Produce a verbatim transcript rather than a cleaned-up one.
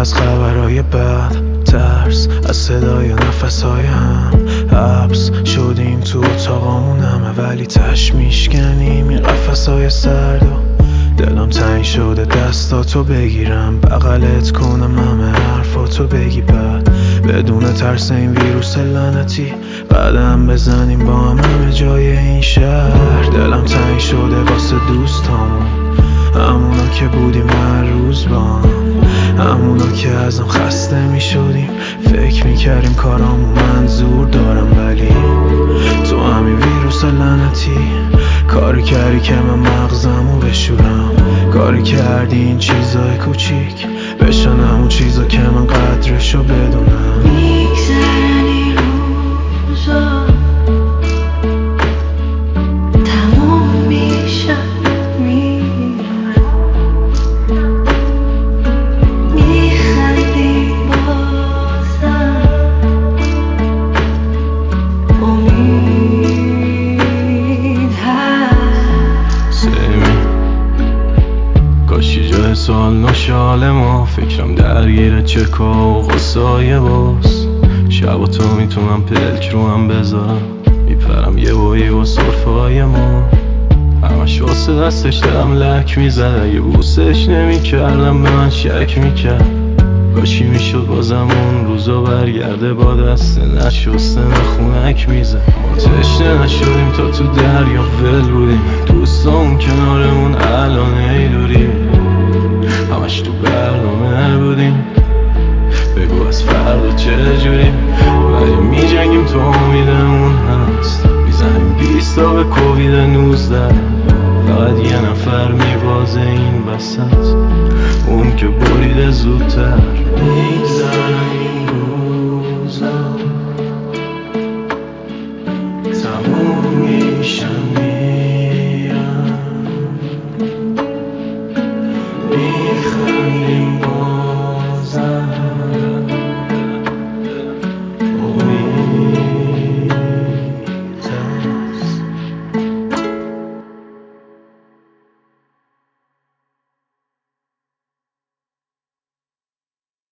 از خبرهای بد، ترس از صدای نفسهای هم، حبس شدیم تو اتاقامون همه، ولی تش میشکنیم این قفسهای سرد و دلم تنگ شده دستاتو بگیرم بغلت کنم همه حرفاتو بگی بعد بدون ترس این ویروس لعنتی قدم بزنیم با هم همه جای این شهر. دلم تنگ شده واسه دوستامون، همونا که بودیم هر روز با هم، همونا که ازم خسته می شدیم فکر می کردیم کارامون منظور دارم، ولی تو همین ویروس لعنتی کاری کردی که من مغزمو بشورم، کاری کردی این چیزای کوچیک بشن همون چیزا که من قدرشو بدونم. میگذرن این روزا تموم میشن میرن، میخندی بازم امید هست. سیمی کاشی جای سوال نشاله ما، فکرم درگیره چکا و غصای باز، شب و تو میتونم پلک رو هم بذارم، میپرم یه بایی با صرفای ما، همش واسه دستش دلم لک میزد، اگه بوسش نمیکردم به من شک میکرد، کاشی میشد بازم اون روزا برگرده با دست نشسته خونک میزد، ما تشنه نشدیم تا تو دریا ول بودیم، دوستامون کنارمون الان ایلوری، همش تو برنامه بودیم بگو از فردا چجوری، ولی میجنگیم تو امیدمون هست، میزنیم بیست تا به کووید نوزده.